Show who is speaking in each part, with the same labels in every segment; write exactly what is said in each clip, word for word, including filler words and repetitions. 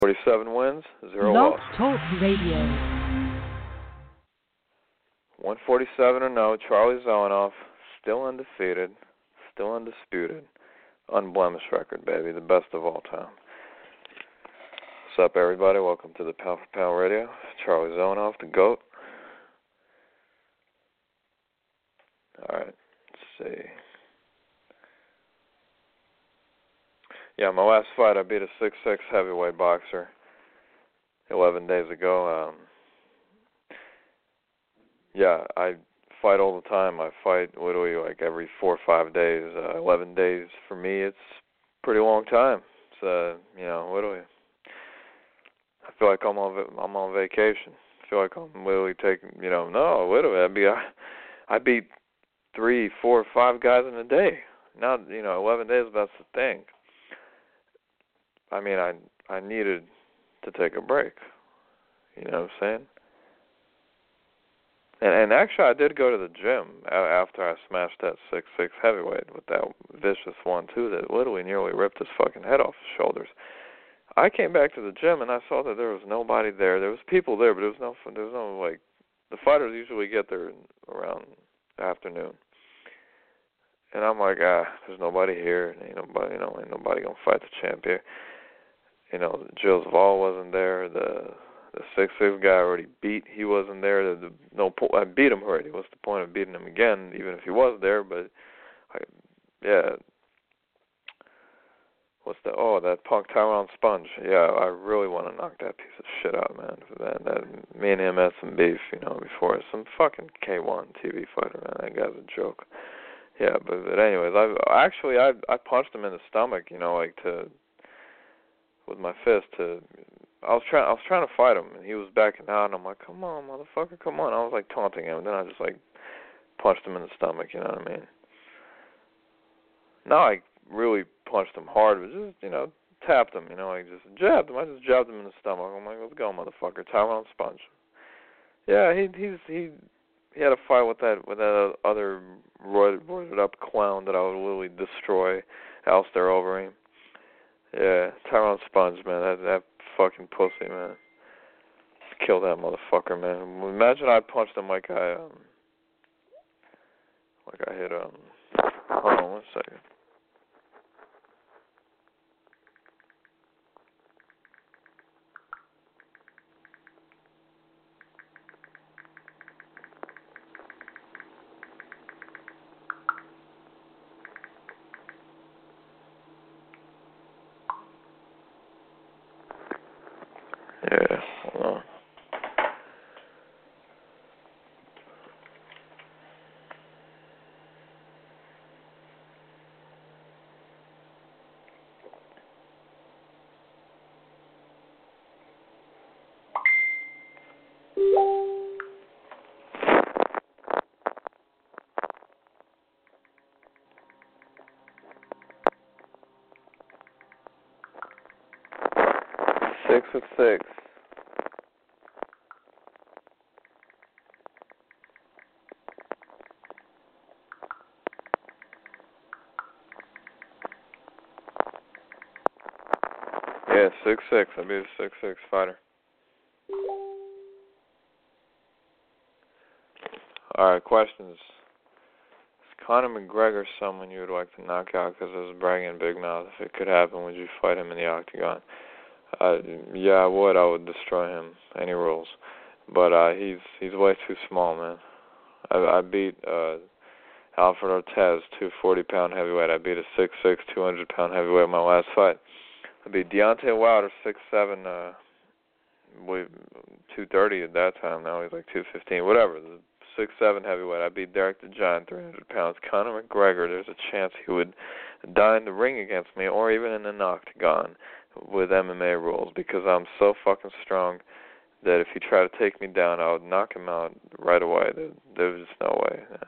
Speaker 1: forty-seven wins, zero
Speaker 2: Blog
Speaker 1: loss.
Speaker 2: Talk Radio.
Speaker 1: one forty-seven and oh, Charlie Zelenoff, still undefeated, still undisputed, unblemished record, baby, the best of all time. What's up, everybody? Welcome to the Pound for Pound Radio. Charlie Zelenoff, the GOAT. All right, let's see. Yeah, my last fight, I beat a six six heavyweight boxer eleven days ago. Um, yeah, I fight all the time. I fight literally like every four or five days. Uh, eleven days for me, it's a pretty long time. It's, uh, you know, literally. I feel like I'm on I'm on vacation. I feel like I'm literally taking, you know, no, literally, I be I, I beat three, four, five guys in a day. Now, you know, eleven days. That's the thing. I mean, I I needed to take a break. You know what I'm saying? And and actually, I did go to the gym after I smashed that six six heavyweight with that vicious one two that literally nearly ripped his fucking head off his shoulders. I came back to the gym and I saw that there was nobody there. There was people there, but there was no there was no like the fighters usually get there around afternoon. And I'm like, ah, there's nobody here. Ain't nobody, you know, ain't nobody gonna fight the champ here. You know, Gilles Vol wasn't there. The the six six guy I already beat. He wasn't there. The, the, no, po- I beat him already. What's the point of beating him again, even if he was there? But I, yeah. What's that? Oh, that punk Tyrone Sponge. Yeah, I really want to knock that piece of shit out, man. That, that me and him had some beef, you know, before. Some fucking K one T V fighter, man. That guy's a joke. Yeah, but, but anyways, I actually I I punched him in the stomach, you know, like to. with my fist to I was trying I was trying to fight him and he was backing out and I'm like, come on, motherfucker, come on. I was like taunting him and then I just like punched him in the stomach, you know what I mean? Not like really punched him hard, but just, you know, tapped him, you know, like just jabbed him. I just jabbed him in the stomach. I'm like, let's go, motherfucker. Tyrone Sponge. Yeah, he he's he he had a fight with that with that other roided, roided up clown that I would literally destroy, Alistair Overeem. Yeah, Tyrone Sponge, man, that that fucking pussy, man. Kill that motherfucker, man. Imagine I punched him like I um like I hit um hold on one second. Yeah, hold on. Six with six. Yeah, six six. I'll be a six six fighter. Alright, questions. Is Conor McGregor someone you would like to knock out because of his bragging big mouth? If it could happen, would you fight him in the octagon? Uh, yeah, I would. I would destroy him. Any rules. But uh, he's he's way too small, man. I, I beat uh, Alfred Ortez, two forty pound heavyweight. I beat a six six, two hundred pound heavyweight in my last fight. I beat Deontay Wilder, six seven, uh, two thirty at that time. Now he's like two fifteen, whatever. The six seven heavyweight. I beat Derek the Giant, three hundred pounds. Conor McGregor, there's a chance he would die in the ring against me or even in an octagon with M M A rules because I'm so fucking strong that if he tried to take me down, I would knock him out right away. There, there's just no way. Yeah.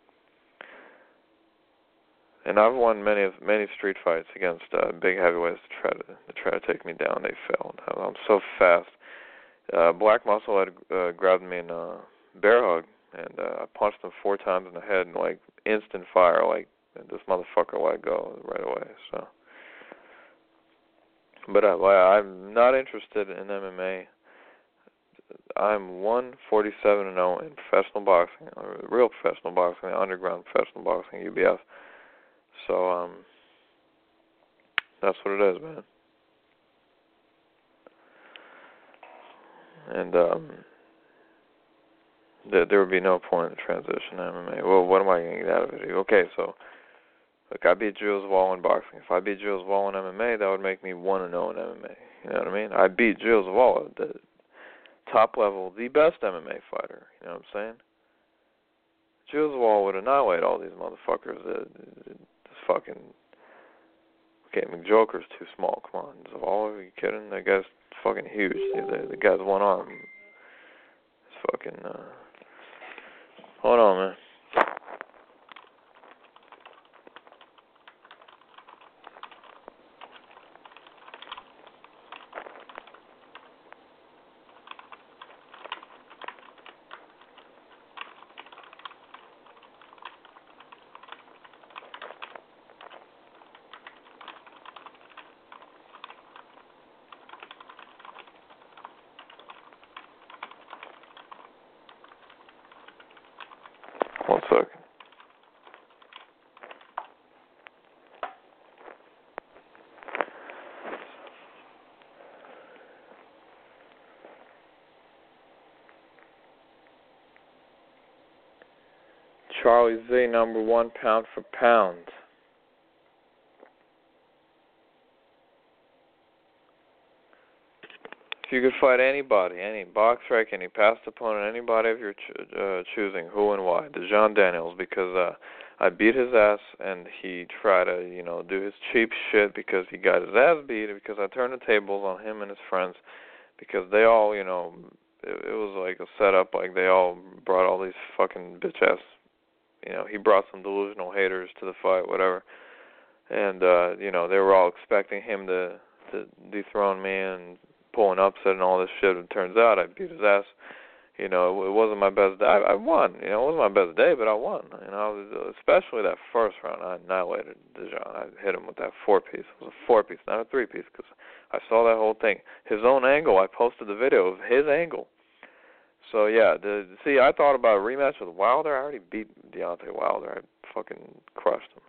Speaker 1: And I've won many many street fights against uh, big heavyweights to try to, to try to take me down. They failed. I'm so fast. Uh, Black Muscle had uh, grabbed me in a bear hug, and uh, I punched him four times in the head, and like instant fire, like this motherfucker let go right away. So But I, well, I'm not interested in M M A. I'm one forty-seven and oh in professional boxing, real professional boxing, underground professional boxing, U B F. So, um, that's what it is, man. And, um, there, there would be no point in transition to M M A. Well, what am I going to get out of it? Okay, so, look, I beat Jules Wall in boxing. If I beat Jules Wall in M M A, that would make me one and oh in M M A. You know what I mean? I beat Jules Wall, the top level, the best M M A fighter. You know what I'm saying? Jules Wall would annihilate all these motherfuckers. Uh, this fucking... Okay, McJoker's too small. Come on. Zavala, are you kidding? That guy's fucking huge. The, the guy's one arm. It's fucking... Uh... Hold on, man. One second. Charlie Z, number one pound for pound. If you could fight anybody, any BoxRec, any past opponent, anybody of your cho- uh, choosing, who and why? DeJon Daniels, because uh, I beat his ass and he tried to, you know, do his cheap shit because he got his ass beat, because I turned the tables on him and his friends, because they all, you know, it, it was like a setup, like they all brought all these fucking bitch ass, you know, he brought some delusional haters to the fight, whatever, and, uh, you know, they were all expecting him to, to dethrone me and pull an upset and all this shit. It turns out I beat his ass. You know, it, it wasn't my best day. I, I won. You know, it wasn't my best day, but I won. You know, especially that first round. I annihilated DeJon. I hit him with that four-piece. It was a four-piece, not a three-piece, because I saw that whole thing. His own angle, I posted the video of his angle. So, yeah, the, see, I thought about a rematch with Wilder. I already beat Deontay Wilder. I fucking crushed him.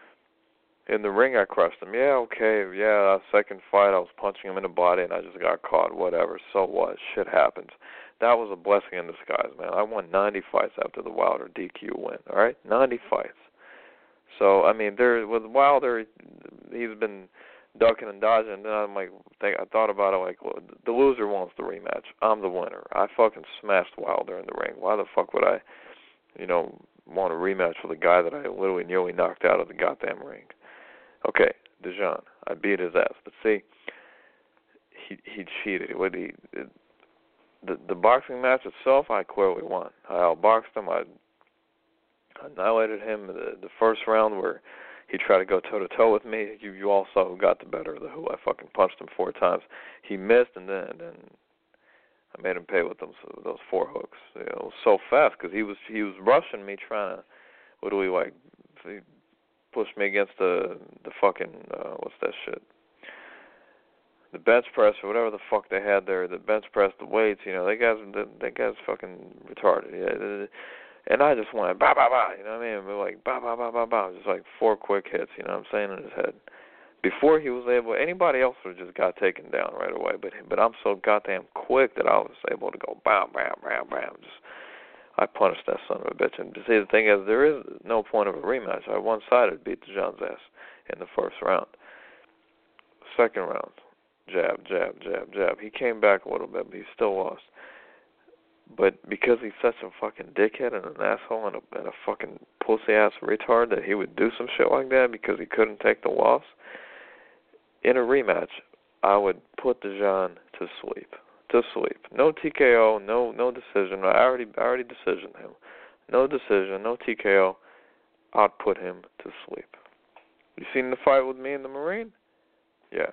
Speaker 1: In the ring, I crushed him. Yeah, okay, yeah, second fight, I was punching him in the body, and I just got caught. Whatever, so what? Shit happens. That was a blessing in disguise, man. I won ninety fights after the Wilder D Q win, all right? ninety fights. So, I mean, there with Wilder, he's been ducking and dodging, and then I'm like, think, I thought about it like, well, the loser wants the rematch. I'm the winner. I fucking smashed Wilder in the ring. Why the fuck would I, you know, want a rematch with a guy that I literally nearly knocked out of the goddamn ring? Okay, DeJon, I beat his ass, but see, he he cheated. What he the the boxing match itself, I clearly won. I outboxed him. I annihilated him in the, the first round where he tried to go toe to toe with me. You you all saw who got the better of the who. I fucking punched him four times. He missed, and then and then I made him pay with them so those four hooks. You know, it was so fast because he was he was rushing me, trying to what do we like. He, pushed me against the the fucking uh, what's that shit? The bench press or whatever the fuck they had there. The bench press, the weights. You know, that guy's that, that guy's fucking retarded. Yeah, and I just went ba ba ba. You know what I mean? But like ba ba ba ba ba. Just like four quick hits. You know what I'm saying, in his head. Before he was able, anybody else would have just got taken down right away. But but I'm so goddamn quick that I was able to go bam bam bam bam. Just I punished that son of a bitch. And see, the thing is, there is no point of a rematch. I one-sided beat DeJon's ass in the first round. Second round, jab, jab, jab, jab. He came back a little bit, but he still lost. But because he's such a fucking dickhead and an asshole and a, and a fucking pussy-ass retard that he would do some shit like that because he couldn't take the loss, in a rematch, I would put DeJon to sleep. To sleep. No T K O, no no decision. I already I already decisioned him. No decision, no T K O. I'd put him to sleep. You seen the fight with me and the Marine? Yeah.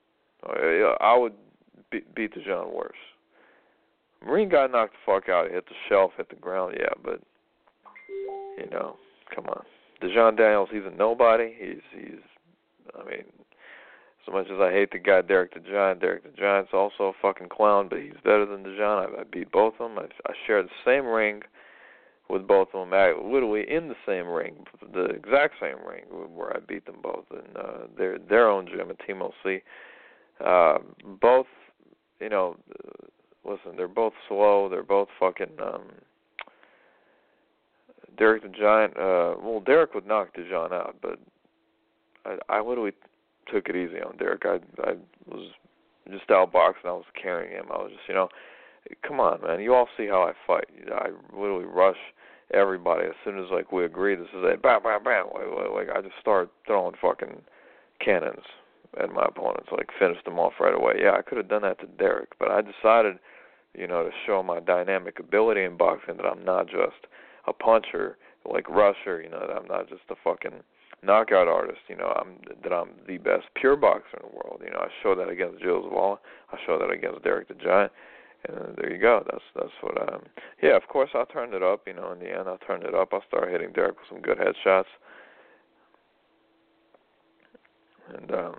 Speaker 1: I would beat, beat DeJon worse. Marine got knocked the fuck out. He hit the shelf, hit the ground, yeah, but, you know, come on. DeJon Daniels, he's a nobody. He's, he's I mean, As much as I hate the guy Derek the Giant, Derek the Giant's also a fucking clown, but he's better than the Giant. I, I beat both of them. I, I share the same ring with both of them, I, literally in the same ring, the exact same ring where I beat them both in uh, their their own gym at Team O C. Uh, both, you know, listen, they're both slow. They're both fucking. Um, Derek the Giant. Uh, well, Derek would knock DeJean out, but I, I literally took it easy on Derek. I I was just outboxing. I was carrying him. I was just, you know, come on, man. You all see how I fight. I literally rush everybody as soon as like we agree. This is it. Bam, bam, bam. Like, like, like I just start throwing fucking cannons at my opponents. Like finish them off right away. Yeah, I could have done that to Derek, but I decided, you know, to show my dynamic ability in boxing that I'm not just a puncher like Rusher. You know, that I'm not just a fucking knockout artist, you know, I'm that I'm the best pure boxer in the world. You know, I show that against Gilles Zavala. I show that against Derek the Giant. And there you go. That's that's what um yeah, of course I turned it up, you know, in the end I turned it up. I started hitting Derek with some good headshots. And um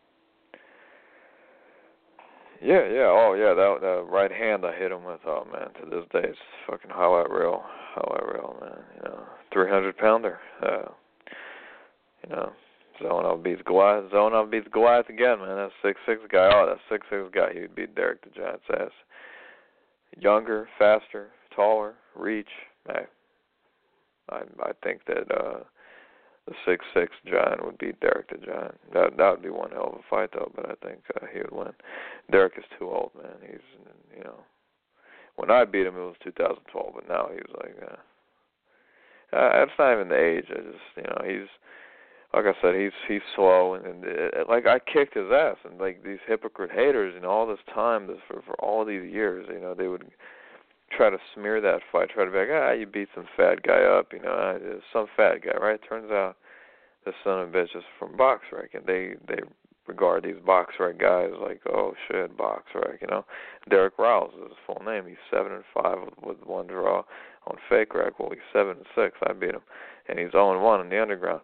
Speaker 1: yeah, yeah, oh yeah, that that right hand I hit him with, oh man, to this day it's fucking highlight reel, highlight reel, man, you know. Three hundred pounder. Uh You know, Zonov beats Goliath. Zonov beats Goliath again, man. That six six guy. Oh, that six six guy. He would beat Derek the Giant's ass. Younger, faster, taller, reach. I, I, I think that uh, the six six Giant would beat Derek the Giant. That that would be one hell of a fight, though. But I think uh, he would win. Derek is too old, man. He's, you know, when I beat him, it was two thousand twelve, but now he's like, uh, uh, it's not even the age. I just, you know, he's. Like I said, he's he's slow, and, and it, like I kicked his ass, and like these hypocrite haters, you know, all this time, this for for all these years, you know, they would try to smear that fight, try to be like, ah, you beat some fat guy up, you know, ah, some fat guy, right? Turns out this son of a bitch is from BoxRec, and they they regard these BoxRec guys like, oh shit, BoxRec, you know. Derek Rouse is his full name. He's seven and five with, with one draw on Fake Rec. Well, he's seven and six. I beat him, and he's zero and one in the underground.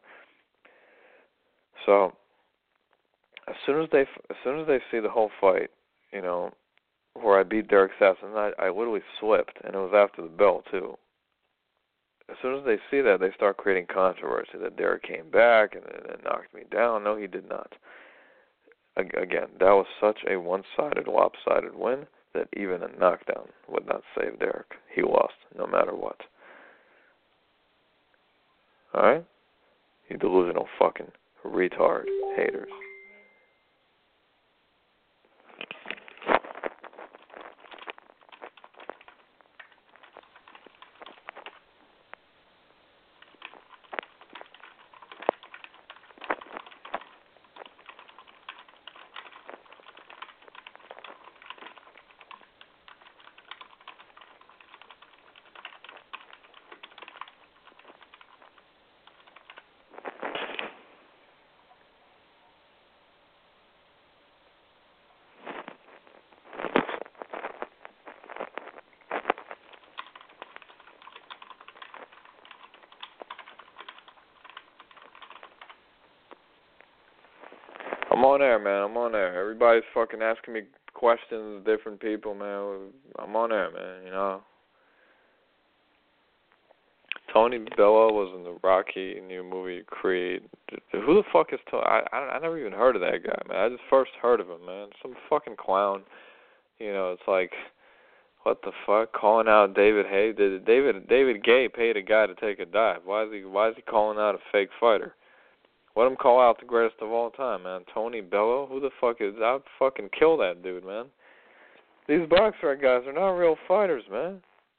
Speaker 1: So as soon as they as soon as they see the whole fight, you know, where I beat Derek Sasson, I, I literally slipped, and it was after the bell too. As soon as they see that, they start creating controversy that Derek came back and, and knocked me down. No, he did not. Again, that was such a one-sided, lopsided win that even a knockdown would not save Derek. He lost no matter what. All right? You delusional fucking retard haters. I'm on air, man. I'm on air. Everybody's fucking asking me questions, different people, man. I'm on air, man, you know. Tony Bello was in the Rocky new movie Creed. Who the fuck is Tony? I, I I never even heard of that guy, man. I just first heard of him, man. Some fucking clown. You know, it's like, what the fuck? Calling out David Haye? Did David David Gay paid a guy to take a dive? Why is he Why is he calling out a fake fighter? Let him call out the greatest of all time, man. Tony Bello? Who the fuck is... I'd fucking kill that dude, man. These boxer guys are not real fighters, man.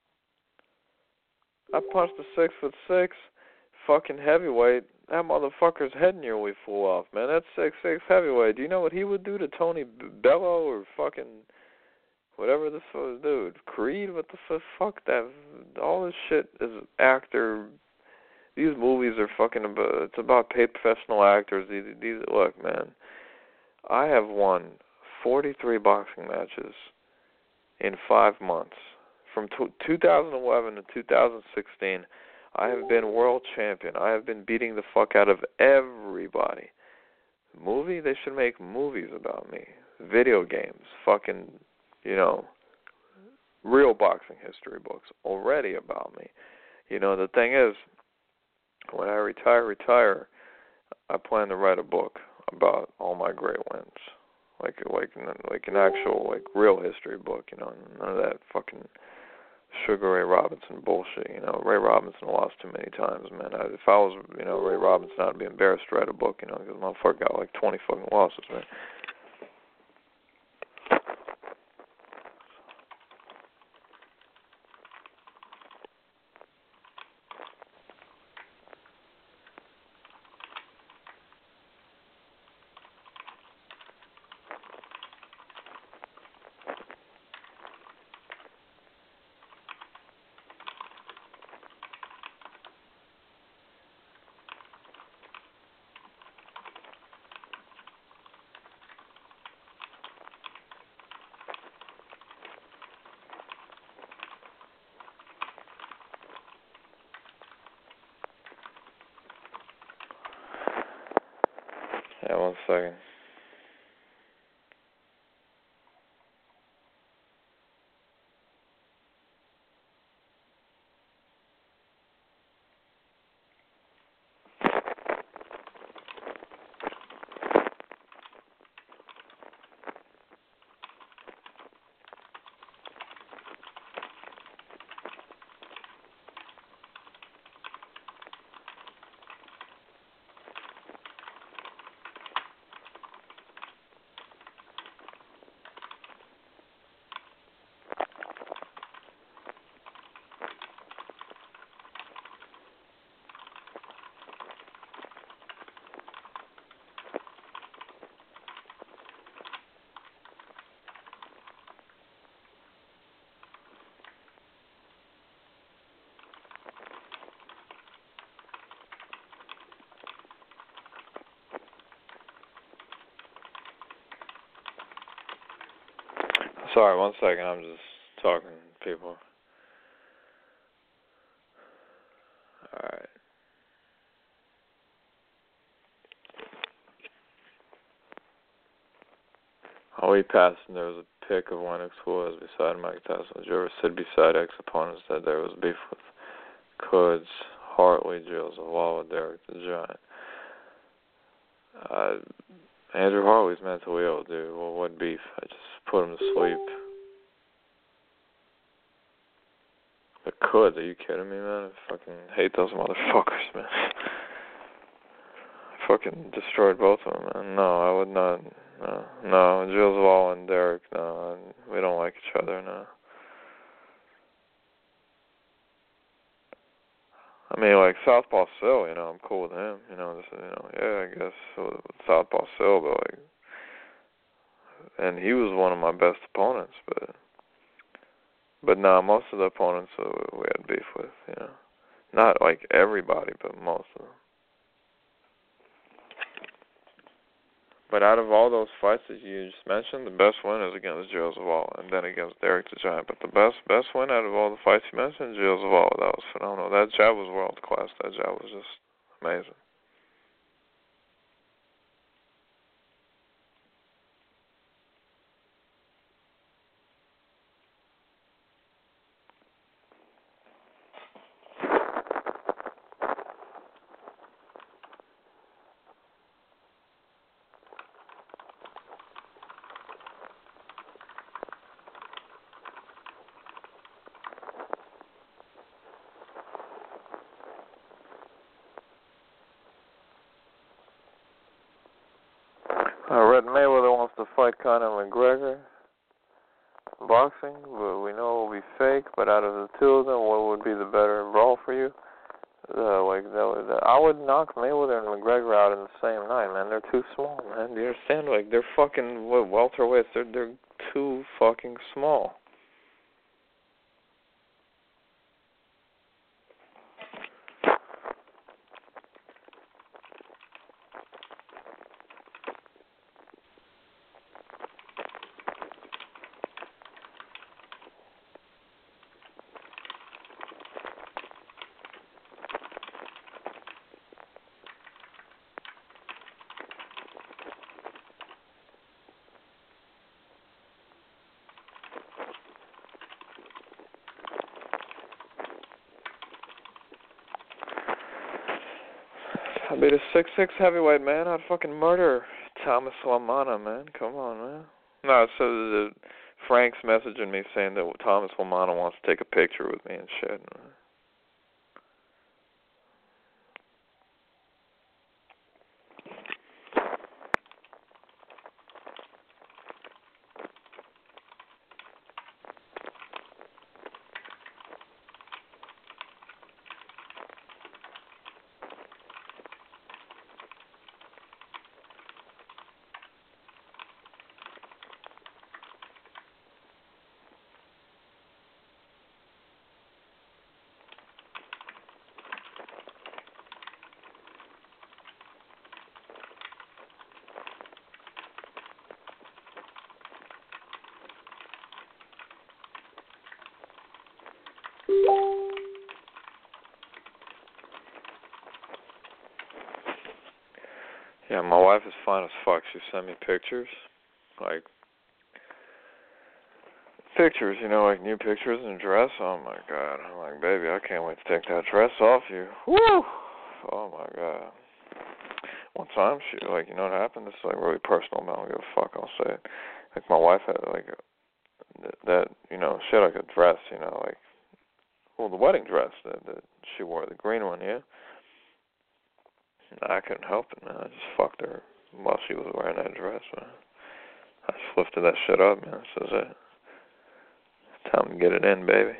Speaker 1: I punched a six foot six fucking heavyweight. That motherfucker's head nearly flew off, man. That's six six heavyweight. Do you know what he would do to Tony Bello or fucking... whatever this was, dude? Creed? What the fuck? That... all this shit is actor... These movies are fucking about, it's about paid professional actors. These, these, look, man, I have won forty-three boxing matches in five months. From t- two thousand eleven to two thousand sixteen, I have been world champion. I have been beating the fuck out of everybody Movie? They should make movies about me. Video games. Fucking, you know, real boxing history books already about me. You know, the thing is, when I retire, retire, I plan to write a book about all my great wins. Like, like, like an actual, like, real history book, you know, none of that fucking Sugar Ray Robinson bullshit, you know. Ray Robinson lost too many times, man. I, if I was, you know, Ray Robinson, I'd be embarrassed to write a book, you know, because motherfucker got like twenty fucking losses, man. Yeah, one second. Sorry, one second. I'm just talking to people. Alright. On the way past, and there was a pic of Lennox Woods beside Mike Tyson. Did you ever sit beside ex-opponents that there was beef with? Coods, Hartley, Gilles Zavala, Derek the Giant. Uh, Andrew Hartley's mentally ill, dude. Well, what beef? I just put him to sleep. The Coods, are you kidding me, man? I fucking hate those motherfuckers, man. I fucking destroyed both of them, man. No, I would not. No, no. Gilles Zavala and Derek, no. We don't like each other, no. I mean, like, Southpaw Sil, you know, I'm cool with him, you know, just, you know, yeah, I guess, with Southpaw Sil, but, like, and he was one of my best opponents, but, but, nah, most of the opponents uh, we had beef with, you know. Not, like, everybody, but most of them. But out of all those fights that you just mentioned, the best win is against Gilles Zavala, and then against Derek the Giant. But the best best win out of all the fights you mentioned, Gilles Zavala. That was phenomenal. That jab was world class. That jab was just amazing. I read Mayweather wants to fight Conor McGregor. Boxing, but we know it will be fake. But out of the two of them, what would be the better brawl for you? Uh, like that, that, I would knock Mayweather and McGregor out in the same night, man. They're too small, man. Do you understand? Like they're fucking what, welterweights. They're they're too fucking small. I'd be the six six heavyweight, man. I'd fucking murder Thomas Lamana, man. Come on, man. No, so the, Frank's messaging me saying that Thomas Lamana wants to take a picture with me and shit. Yeah, my wife is fine as fuck. She sent me pictures, like, pictures, you know, like new pictures in a dress. Oh, my God. I'm like, baby, I can't wait to take that dress off you. Woo! Oh, my God. One time, she, like, you know what happened? This is, like, really personal, man. I don't give a fuck. I'll say it. Like, my wife had, like, a, that, you know, she had, like, a dress, you know, like, well, the wedding dress that, that she wore, the green one, yeah? I couldn't help it, man. I just fucked her while she was wearing that dress, man. I just lifted that shit up, man. This is it. Time to get it in, baby.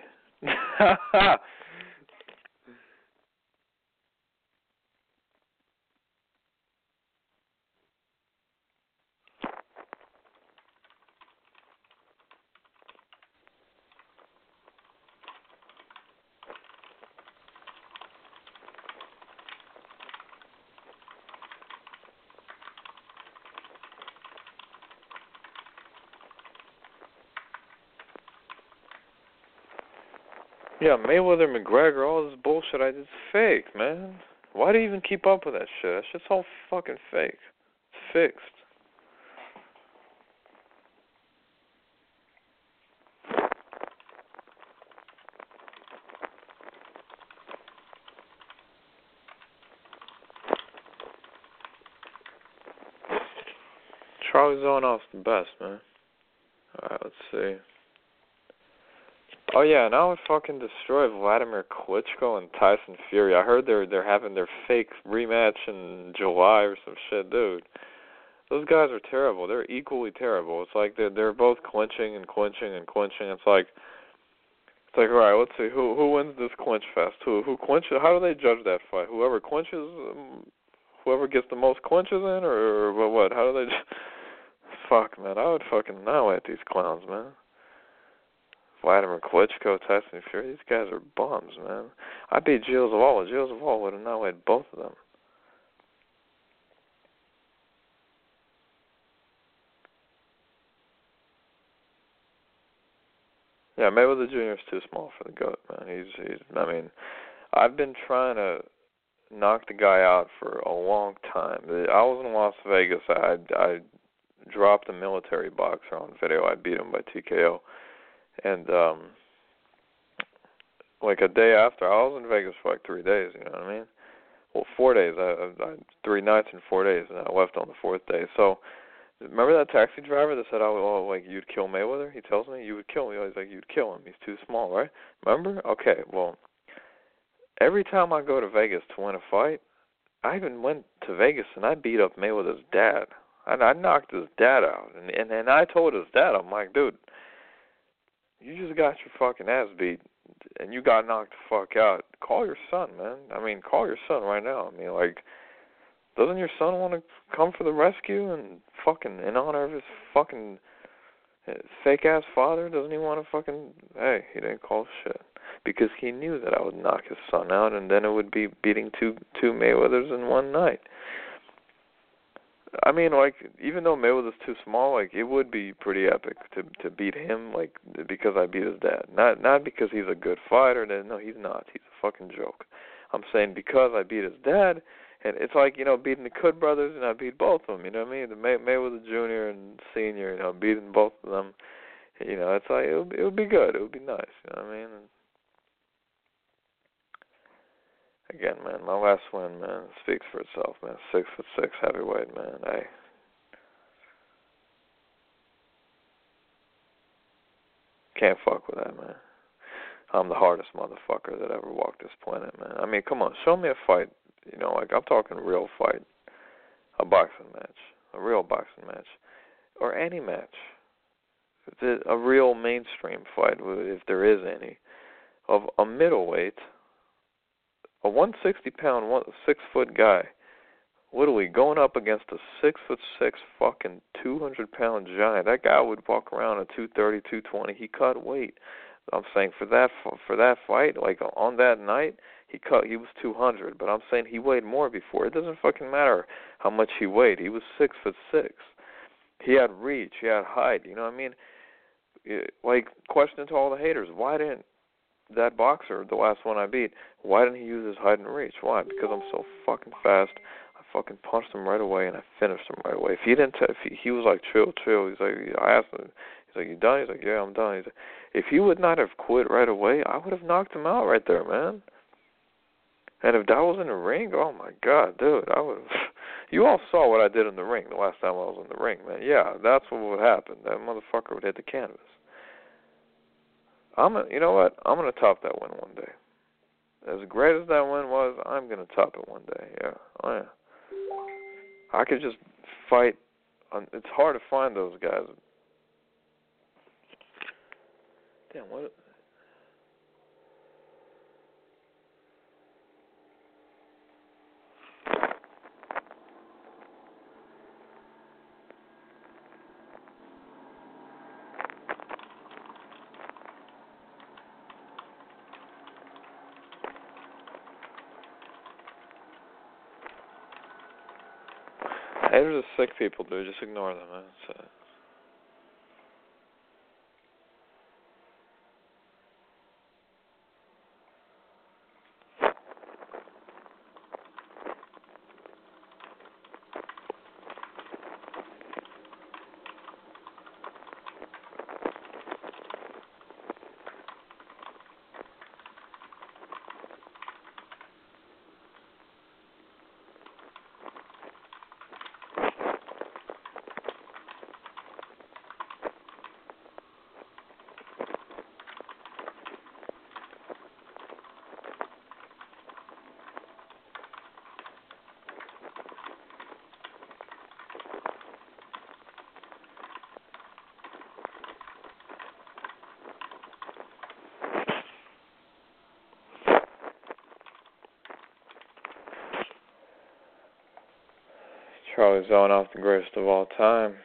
Speaker 1: Yeah, Mayweather, McGregor, all this bullshit I did is fake, man. Why do you even keep up with that shit? That shit's all fucking fake. It's fixed. Charlie Zolonoff's the best, man. Alright, let's see. Oh yeah, now I fucking destroy Vladimir Klitschko and Tyson Fury. I heard they're they're having their fake rematch in July or some shit, dude. Those guys are terrible. They're equally terrible. It's like they're they're both clinching and clinching and clinching. It's like it's like all right, let's see who who wins this clinch fest. Who who clinches? How do they judge that fight? Whoever clinches, um, whoever gets the most clinches in, or, or what? How do they? Fuck, man, I would fucking annihilate these clowns, man. Vladimir Klitschko, Tyson Fury, these guys are bums, man. I beat Gilles Zavala. Gilles Zavala would annihilate both of them. Yeah, Mayweather Junior is too small for the GOAT, man. He's, he's, I mean, I've been trying to knock the guy out for a long time. I was in Las Vegas. I, I dropped a military boxer on video. I beat him by T K O. And, um... like a day after, I was in Vegas for like three days, you know what I mean? Well, four days. I, I, I three nights and four days, and I left on the fourth day. So, remember that taxi driver that said, "Oh, oh like you'd kill Mayweather"? He tells me you would kill me. He's like, "You'd kill him. He's too small, right?" Remember? Okay. Well, every time I go to Vegas to win a fight, I even went to Vegas and I beat up Mayweather's dad. I, I knocked his dad out, and and and I told his dad, I'm like, dude, you just got your fucking ass beat. And you got knocked the fuck out. Call your son, man. I mean, call your son right now. I mean, like, doesn't your son want to come for the rescue and fucking in honor of his fucking fake ass father? Doesn't he want to fucking? Hey, he didn't call shit because he knew that I would knock his son out, and then it would be beating two two Mayweathers in one night. I mean, like, even though Mayweather's too small, like, it would be pretty epic to to beat him, like, because I beat his dad. Not not because he's a good fighter. No, he's not. He's a fucking joke. I'm saying because I beat his dad, and it's like, you know, beating the Cood brothers, and I beat both of them, you know what I mean? The May- Mayweather Junior and Senior, you know, beating both of them. You know, it's like, it would, it would be good. It would be nice, you know what I mean? And Again, man, my last win, man, speaks for itself, man. Six foot six heavyweight, man. Hey. Can't fuck with that, man. I'm the hardest motherfucker that ever walked this planet, man. I mean, come on, show me a fight. You know, like, I'm talking a real fight. A boxing match. A real boxing match. Or any match. A real mainstream fight, if there is any, of a middleweight, a one sixty pound, one, six foot guy, literally going up against a six foot six fucking two hundred pound giant. That guy would walk around at two thirty, two twenty. He cut weight. I'm saying for that for that fight, like on that night, he cut. He was two hundred, but I'm saying he weighed more before. It doesn't fucking matter how much he weighed. He was six foot six. He had reach. He had height. You know what I mean? It, like, question to all the haters: why didn't that boxer, the last one I beat, why didn't he use his height and reach? Why? Because I'm so fucking fast. I fucking punched him right away and I finished him right away. If he didn't, t- if he, he was like chill, chill. He's like, I asked him. He's like, you done? He's like, yeah, I'm done. He's like, if he would not have quit right away, I would have knocked him out right there, man. And if that was in the ring, oh my God, dude, I would have. You all saw what I did in the ring the last time I was in the ring, man. Yeah, that's what would happen. That motherfucker would hit the canvas. I'm, a, you know what? I'm gonna top that win one day. As great as that win was, I'm gonna top it one day. Yeah, oh yeah. I could just fight. On, it's hard to find those guys. Damn, what? Haters are sick people, dude. Just ignore them, man. It's, uh, Charlie Zolonoff, the greatest of all time.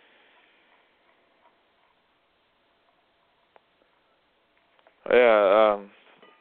Speaker 1: Yeah, um,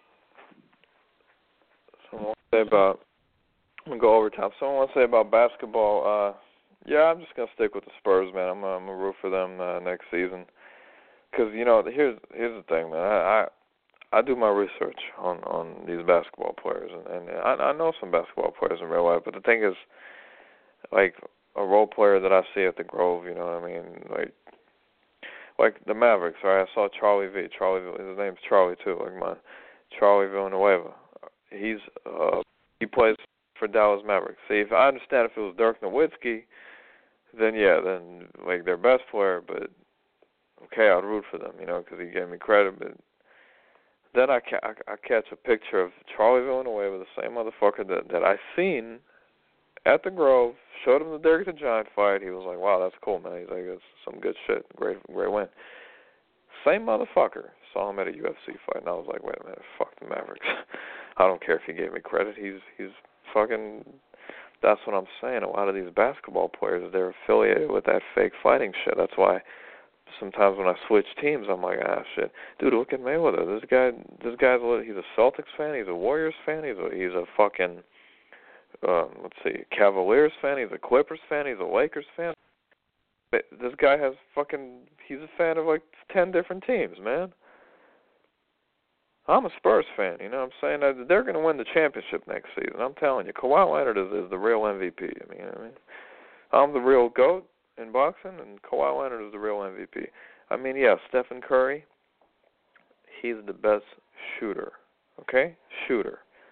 Speaker 1: someone wants to say about, I'm going to go overtime. Someone wants to say about basketball. Uh, yeah, I'm just going to stick with the Spurs, man. I'm, I'm going to root for them uh, next season. Because, you know, here's here's the thing, man. I, I I do my research on, on these basketball players. And, and I, I know some basketball players in real life, but the thing is, like, a role player that I see at the Grove, you know what I mean? Like, like the Mavericks, right? I saw Charlie V. Charlie, his name's Charlie too. Like my Charlie Villanueva. He's uh, he plays for Dallas Mavericks. See, if I understand if it was Dirk Nowitzki, then yeah, then like their best player. But okay, I'd root for them, you know, because he gave me credit. But then I, ca- I I catch a picture of Charlie Villanueva, the same motherfucker that that I seen at the Grove, showed him the Derek the Giant fight. He was like, wow, that's cool, man. He's like, it's some good shit. Great great win. Same motherfucker saw him at a U F C fight, and I was like, wait a minute, fuck the Mavericks. I don't care if he gave me credit. He's he's fucking, that's what I'm saying. A lot of these basketball players, they're affiliated with that fake fighting shit. That's why sometimes when I switch teams, I'm like, ah, shit. Dude, look at Mayweather. This guy, this guy's, he's a Celtics fan, he's a Warriors fan, he's a, he's a fucking, Um, let's see, Cavaliers fan, he's a Clippers fan, he's a Lakers fan. This guy has fucking, he's a fan of like ten different teams, man. I'm a Spurs fan, you know what I'm saying? They're going to win the championship next season. I'm telling you, Kawhi Leonard is, is the real M V P. I mean, I mean, I'm the real GOAT in boxing, and Kawhi Leonard is the real M V P. I mean, yeah, Stephen Curry, he's the best shooter, okay? Shooter.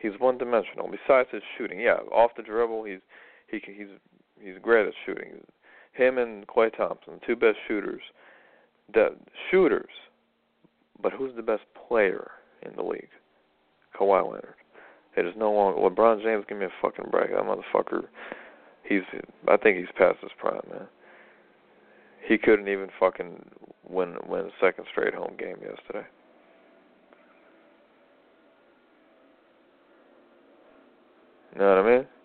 Speaker 1: He's one-dimensional. Besides his shooting, yeah, off the dribble, he's he he's he's great at shooting. Him and Klay Thompson, the two best shooters. The shooters, but who's the best player in the league? Kawhi Leonard. It is no longer LeBron James. Give me a fucking break, that motherfucker. He's I think he's past his prime, man. He couldn't even fucking win win a second straight home game yesterday. You know what I mean?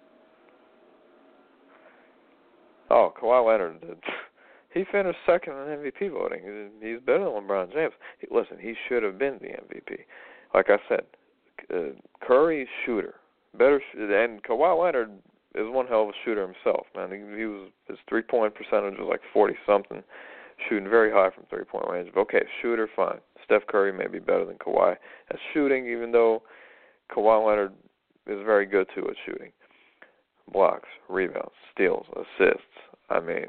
Speaker 1: Oh, Kawhi Leonard did. He finished second in M V P voting. He's better than LeBron James. He, listen, he should have been the M V P. Like I said, uh, Curry's shooter, better, sh- and Kawhi Leonard is one hell of a shooter himself. Man, he, he was his three-point percentage was like forty something, shooting very high from three-point range. But okay, shooter, fine. Steph Curry may be better than Kawhi at shooting, even though Kawhi Leonard is very good too at shooting. Blocks, rebounds, steals, assists. I mean,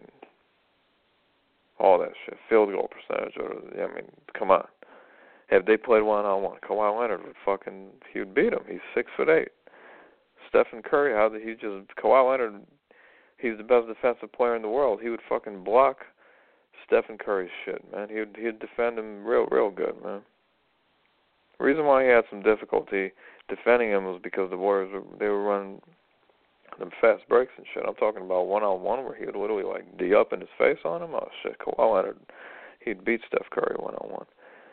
Speaker 1: all that shit. Field goal percentage. Or, I mean, come on. If they played one-on-one, Kawhi Leonard would fucking, he would beat him. He's six foot eight. Stephen Curry, how did he just, Kawhi Leonard, he's the best defensive player in the world. He would fucking block Stephen Curry's shit, man. He'd, he'd defend him real, real good, man. The reason why he had some difficulty defending him was because the Warriors, were, they were running them fast breaks and shit. I'm talking about one-on-one where he would literally, like, D up in his face on him. Oh, shit, Kawhi Leonard, he'd beat Steph Curry one-on-one.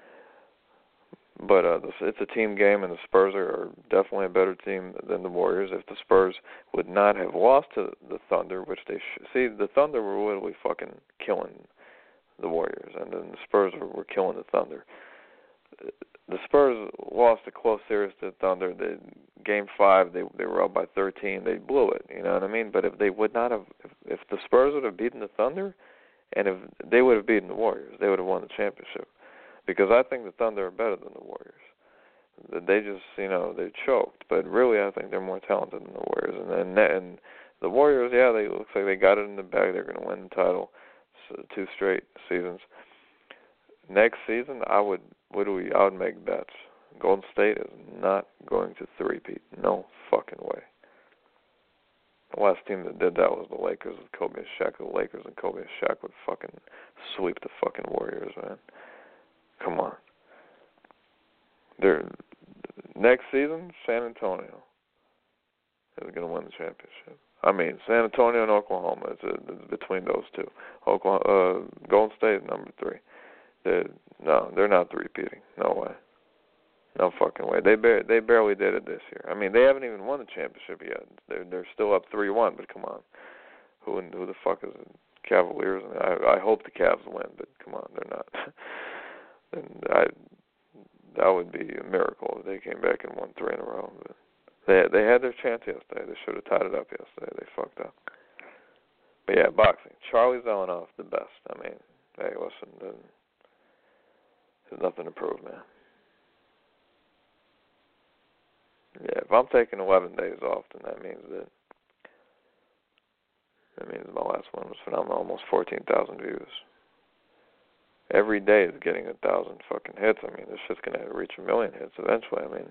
Speaker 1: But uh, it's a team game, and the Spurs are definitely a better team than the Warriors. If the Spurs would not have lost to the Thunder, which they sh- see, the Thunder were literally fucking killing the Warriors, and then the Spurs were, were killing the Thunder. The Spurs lost a close series to the Thunder. They, game five, they they were up by thirteen. They blew it. You know what I mean? But if they would not have, if, if the Spurs would have beaten the Thunder, and if they would have beaten the Warriors, they would have won the championship. Because I think the Thunder are better than the Warriors. They just, you know, they choked. But really, I think they're more talented than the Warriors. And and, and the Warriors, yeah, they looks like they got it in the bag. They're going to win the title, so two straight seasons. Next season, I would literally, I would make bets. Golden State is not going to three-peat. No fucking way. The last team that did that was the Lakers with Kobe and Shaq. The Lakers and Kobe and Shaq would fucking sweep the fucking Warriors, man. Come on. They're, next season, San Antonio is going to win the championship. I mean, San Antonio and Oklahoma. It's, a, it's between those two. Oklahoma, uh, Golden State is number three. They're, no, they're not three-peating. No way. No fucking way. They bar- they barely did it this year. I mean, they haven't even won the championship yet. They're they're still up three one. But come on, who who the fuck is it? Cavaliers? I I hope the Cavs win, but come on, they're not. And I that would be a miracle if they came back and won three in a row. But they they had their chance yesterday. They should have tied it up yesterday. They fucked up. But yeah, boxing. Charlie Zelenoff, the best. I mean, hey, listen, there's nothing to prove, man. Yeah, if I'm taking eleven days off, then that means that that means my last one was phenomenal, almost fourteen thousand views. Every day is getting a thousand fucking hits. I mean, this shit's gonna reach a million hits eventually. I mean,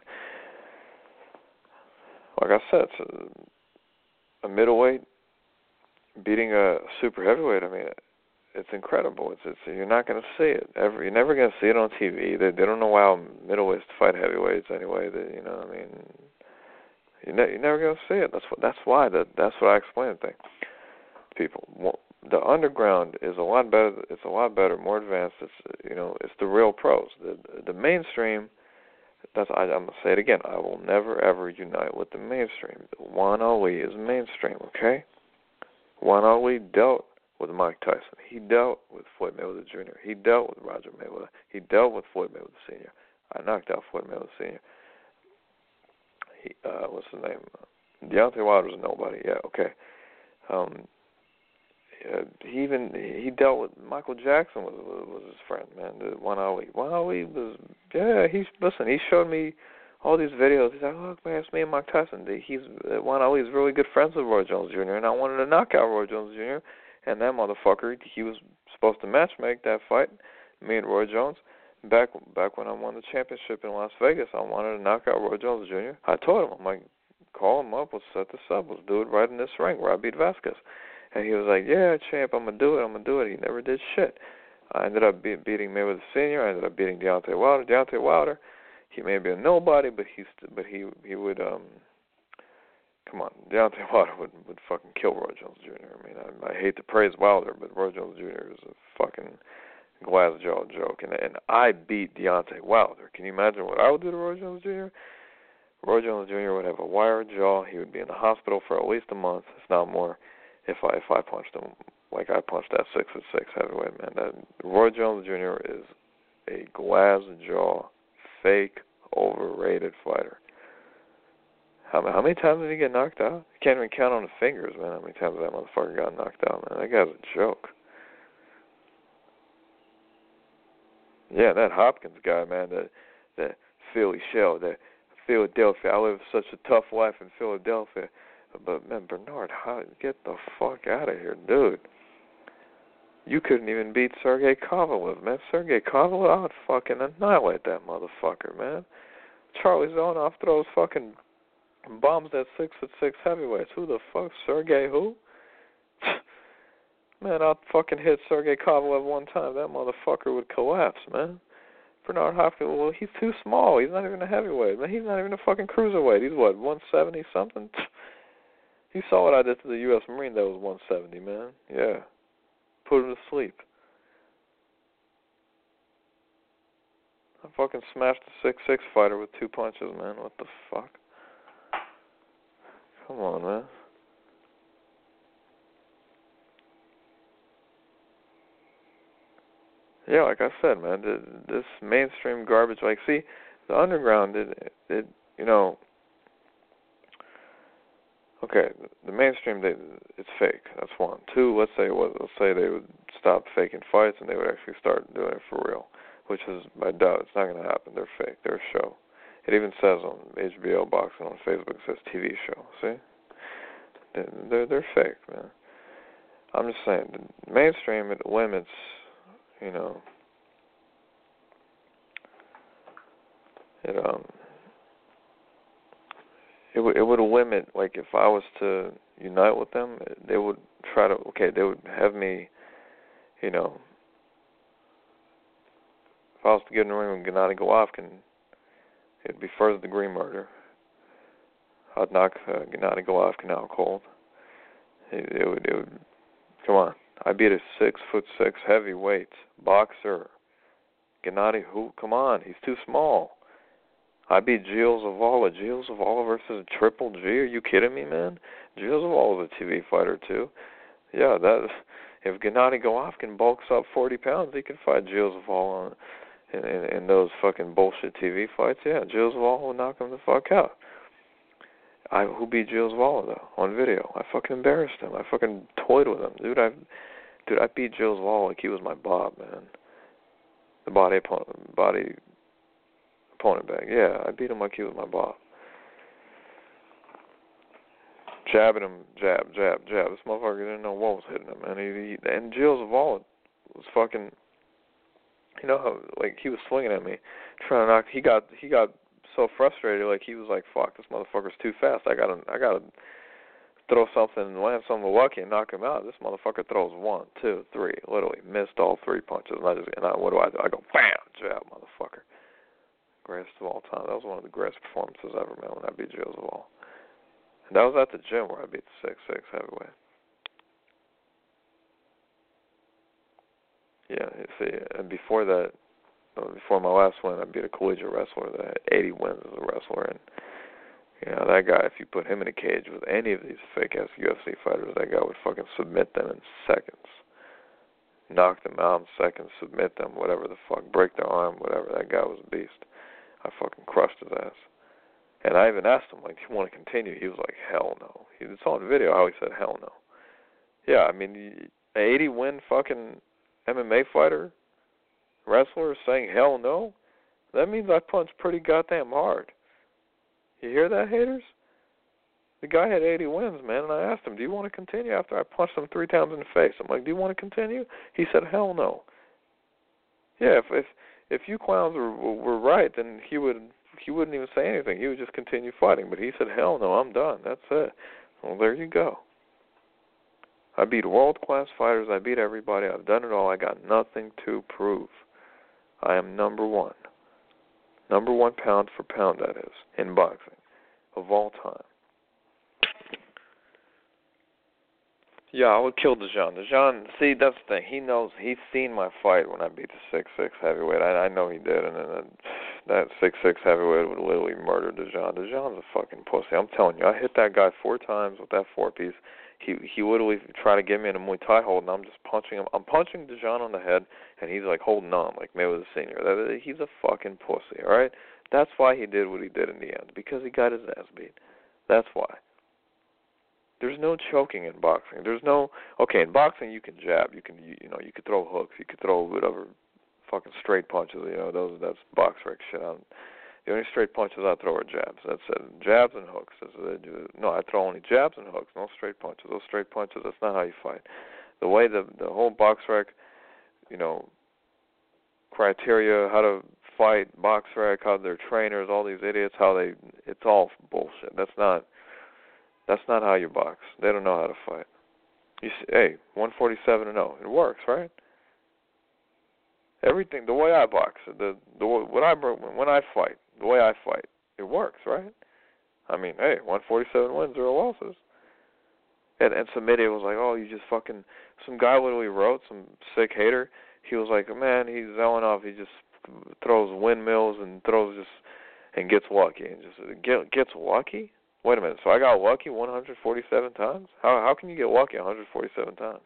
Speaker 1: like I said, it's a, a middleweight beating a super heavyweight. I mean, it's incredible. It's it's you're not gonna see it ever. You're never gonna see it on T V. They they don't allow middleweights to fight heavyweights anyway. They, you know, I mean, you're, ne- you're never gonna see it. That's what that's why that that's what I explain to thing. people. Well, the underground is a lot better. It's a lot better, more advanced. It's you know, it's the real pros. The the mainstream. That's I, I'm gonna say it again. I will never ever unite with the mainstream. Juan Ali is mainstream. Okay. Juan Ali dealt with Mike Tyson. He dealt with Floyd Mayweather Junior He dealt with Roger Mayweather. He dealt with Floyd Mayweather Senior I knocked out Floyd Mayweather Senior He, uh, what's his name? Deontay Wilder's a nobody. Yeah, okay. Um, uh, he even he dealt with Michael Jackson was was his friend, man. The Juan Ali. Juan Ali was yeah. He's listen. He showed me all these videos. He's like, look, man, it's me and Mike Tyson. He's uh, Juan Ali is really good friends with Roy Jones Junior And I wanted to knock out Roy Jones Junior And that motherfucker, he was supposed to matchmake that fight, me and Roy Jones. Back back when I won the championship in Las Vegas, I wanted to knock out Roy Jones Junior I told him, I'm like, call him up, let's set this up, let's do it right in this ring where I beat Vasquez. And he was like, yeah, champ, I'm going to do it, I'm going to do it. He never did shit. I ended up be- beating Mayweather Senior I ended up beating Deontay Wilder. Deontay Wilder, he may be a nobody, but he's but he he would, um, come on, Deontay Wilder would, would fucking kill Roy Jones Junior I mean, I, I hate to praise Wilder, but Roy Jones Junior is a fucking glass jaw joke. And, and I beat Deontay Wilder. Can you imagine what I would do to Roy Jones Junior? Roy Jones Junior would have a wired jaw. He would be in the hospital for at least a month, if not more, if I if I punched him like I punched that six foot six heavyweight man. That Roy Jones Junior is a glass jaw, fake, overrated fighter. How, how many times did he get knocked out? You can't even count on the fingers, man. How many times that motherfucker got knocked out, man? That guy's a joke. Yeah, that Hopkins guy, man. That that Philly shell, that Philadelphia. I live such a tough life in Philadelphia. But, man, Bernard, how, get the fuck out of here, dude. You couldn't even beat Sergey Kovalev, man. Sergey Kovalev, I would fucking annihilate that motherfucker, man. Charlie Zonoff throws fucking bombs at six foot six heavyweights. Who the fuck? Sergey who? Man, I'd fucking hit Sergey Kovalev one time. That motherfucker would collapse, man. Bernard Hopkins, well, he's too small. He's not even a heavyweight, man. He's not even a fucking cruiserweight. He's, what, one seventy something? You saw what I did to the U S Marine that was one seventy, man. Yeah. Put him to sleep. I fucking smashed a six six fighter with two punches, man. What the fuck? Come on, man. Yeah, like I said, man, this mainstream garbage, like, see, the underground, it, it you know, okay, the mainstream, they, it's fake. That's one. Two, let's say what let's say they would stop faking fights and they would actually start doing it for real, which is, I doubt it's not going to happen. They're fake. They're a show. It even says on H B O Boxing on Facebook, it says T V show. See? They're, they're fake, man. I'm just saying, the mainstream, it limits, you know, it, um, It would it would limit, like, if I was to unite with them, they would try to, okay, they would have me, you know, if I was to get in the ring with Gennady Golovkin, it'd be first degree murder. I'd knock uh, Gennady Golovkin out cold. It, it would, it would, come on, I beat a six foot six heavyweight boxer. Gennady, who? Come on, he's too small. I beat Gilles Zavala. Gilles Zavala versus a Triple G. Are you kidding me, man? Gilles Zavala is a T V fighter, too. Yeah, that if Gennady Golovkin bulks up forty pounds, he can fight Gilles Zavala in, in, in those fucking bullshit T V fights. Yeah, Gilles Zavala will knock him the fuck out. I Who beat Gilles Zavala, though, on video? I fucking embarrassed him. I fucking toyed with him. Dude, I dude, I beat Gilles Zavala like he was my Bob, man. The body body... opponent bag. Yeah, I beat him like he was my boss. Jabbing him, jab, jab, jab. This motherfucker didn't know what was hitting him, man. He, he, and Gilles Zavala was fucking, you know, how, like, he was swinging at me, trying to knock. He got he got so frustrated, like he was like, "Fuck, this motherfucker's too fast. I gotta I gotta throw something and land something lucky and knock him out." This motherfucker throws one, two, three, literally missed all three punches. And I just, and I, what do I do? I go, bam, jab, motherfucker. Greatest of all time. That was one of the greatest performances ever, man, when I beat Gilles Zavala. And that was at the gym where I beat the six six heavyweight. Yeah, you see, and before that, before my last win, I beat a collegiate wrestler that had eighty wins as a wrestler. And, you know, that guy, if you put him in a cage with any of these fake-ass U F C fighters, that guy would fucking submit them in seconds. Knock them out in seconds, submit them, whatever the fuck, break their arm, whatever. That guy was a beast. I fucking crushed his ass. And I even asked him, like, do you want to continue? He was like, hell no. It's on video how he said hell no. Yeah, I mean, an eighty-win fucking M M A fighter, wrestler saying hell no? That means I punched pretty goddamn hard. You hear that, haters? The guy had eighty wins, man, and I asked him, do you want to continue after I punched him three times in the face? I'm like, do you want to continue? He said, hell no. Yeah, if if if you clowns were were right, then he would he wouldn't even say anything. He would just continue fighting. But he said, hell no, I'm done. That's it. Well, there you go. I beat world-class fighters. I beat everybody. I've done it all. I got nothing to prove. I am number one. Number one pound for pound, that is, in boxing, of all time. Yeah, I would kill DeJean. DeJean, see, that's the thing. He knows, he's seen my fight when I beat the six six heavyweight. I, I know he did, and then that six six heavyweight would literally murder DeJean. DeJean's a fucking pussy. I'm telling you, I hit that guy four times with that four-piece. He he literally tried to get me in a Muay Thai hold, and I'm just punching him. I'm punching DeJean on the head, and he's like holding on, like Mayweather Senior. That, he's a fucking pussy, all right? That's why he did what he did in the end, because he got his ass beat. That's why. There's no choking in boxing. There's no, okay, in boxing you can jab, you can, you, you know, you could throw hooks, you could throw whatever fucking straight punches, you know, those, that's box rec shit. I'm, the only straight punches I throw are jabs. That's it. Jabs and hooks. That's it. No, I throw only jabs and hooks, no straight punches. Those straight punches, that's not how you fight. The way the, the whole box rec, you know, criteria, how to fight, box rec, how their trainers, all these idiots, how they, it's all bullshit. That's not, That's not how you box. They don't know how to fight. You see, hey, one forty-seven and oh, it works, right? Everything, the way I box, the the when I when I fight, the way I fight, it works, right? I mean, hey, one forty-seven wins, zero losses. And and some idiot was like, oh, you just fucking. Some guy literally wrote, some sick hater. He was like, man, he's selling off. He just throws windmills and throws just and gets lucky and just get, gets lucky. Wait a minute, so I got lucky one hundred forty-seven times? How how can you get lucky one hundred forty-seven times?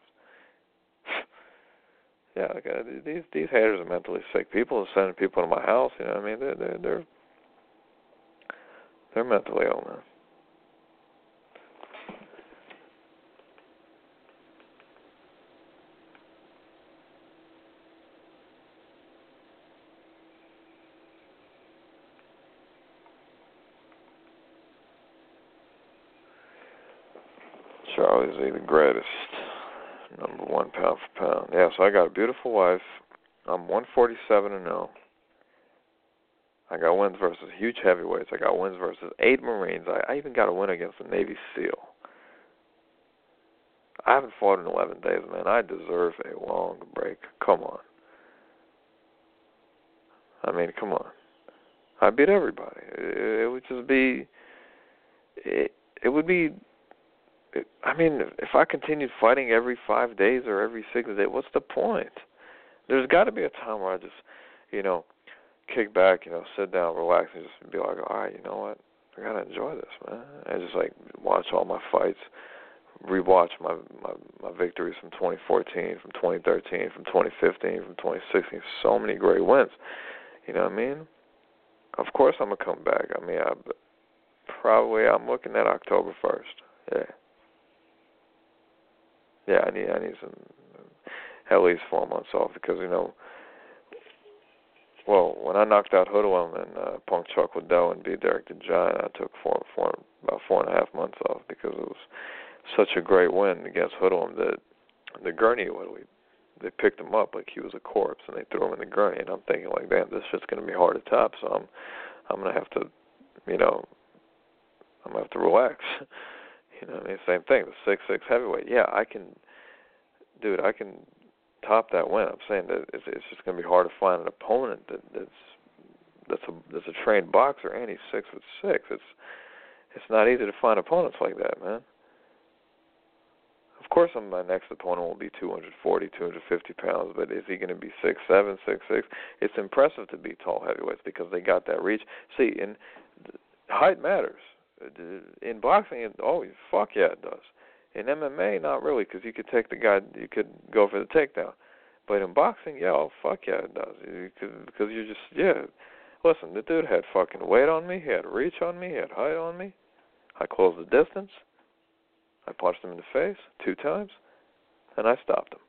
Speaker 1: Yeah, okay, these these haters are mentally sick. People are sending people to my house, you know what I mean? They're, they're, they're, they're mentally ill, man. Charlie Z, the greatest. Number one pound for pound. Yeah, so I got a beautiful wife. I'm one forty-seven and oh. I got wins versus huge heavyweights. I got wins versus eight Marines. I, I even got a win against a Navy SEAL. I haven't fought in eleven days, man. I deserve a long break. Come on. I mean, come on. I beat everybody. It, it would just be... It, it would be... I mean, if I continued fighting every five days or every six days, what's the point? There's got to be a time where I just, you know, kick back, you know, sit down, relax, and just be like, all right, you know what? I got to enjoy this, man. And just, like, watch all my fights, rewatch my, my, my victories from twenty fourteen, from twenty thirteen, from twenty fifteen, from twenty sixteen. So many great wins. You know what I mean? Of course I'm going to come back. I mean, I, probably I'm looking at October first. Yeah. Yeah, I need I need some at least four months off because, you know, well, when I knocked out Hoodlum and uh, Punk Chuck Liddell and beat Derek the Giant, I took four, four, about four and a half months off because it was such a great win against Hoodlum that the gurney, literally, they picked him up like he was a corpse and they threw him in the gurney. And I'm thinking, like, damn, this shit's going to be hard to top, so I'm, I'm going to have to, you know, I'm going to have to relax. You know what I mean? Same thing, the six six heavyweight. Yeah, I can, dude, I can top that win. I'm saying that it's, it's just going to be hard to find an opponent that, that's that's a that's a trained boxer and he's six foot six. It's it's not easy to find opponents like that, man. Of course, my next opponent will be two forty, two fifty pounds, but is he going to be six seven, six six? It's impressive to beat tall heavyweights because they got that reach. See, in height matters. In boxing, it, oh, fuck yeah, it does. In M M A, not really, because you could take the guy, you could go for the takedown. But in boxing, yeah, oh, fuck yeah, it does. You could, because you're just, yeah. Listen, the dude had fucking weight on me, he had reach on me, he had height on me. I closed the distance. I punched him in the face two times, and I stopped him.